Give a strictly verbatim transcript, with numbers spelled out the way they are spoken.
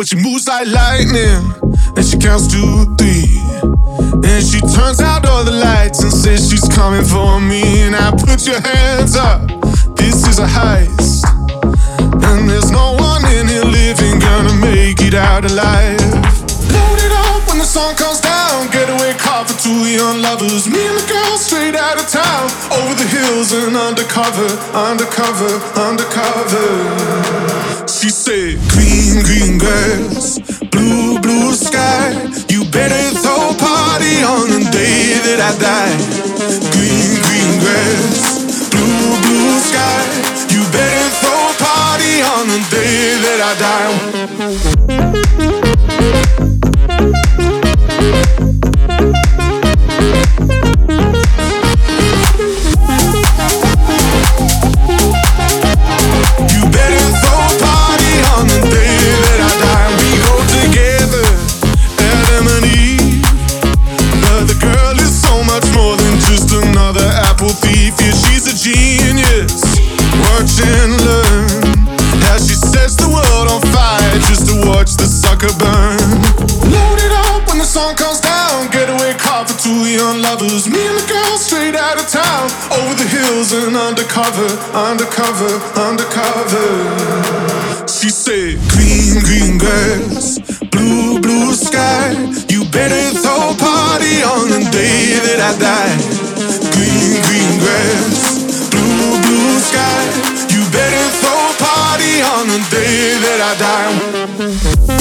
but she moves like lightning. And she counts to three. And she turns out all the lights and says she's coming for me. Now put your hands up, this is a heist. And there's no one in here living gonna make it out alive. Load it up when the sun comes down. Getaway car for two young lovers. Me and the girl straight out of town. Over the hills and undercover, undercover, undercover. She said, green, green grass, blue, blue sky. You better throw a party on the day that I die. Green, green grass, blue, blue sky. You better throw a party on the day that I die. Thief, yeah, she's a genius. Watch and learn how she sets the world on fire just to watch the sucker burn. Load it up when the sun comes down. Getaway car for two young lovers. Me and the girl straight out of town. Over the hills and undercover, undercover, undercover. She said, green, green grass, blue, blue sky. You better throw a party on the day that I die. Green, green grass, blue, blue sky. You better throw a party on the day that I die.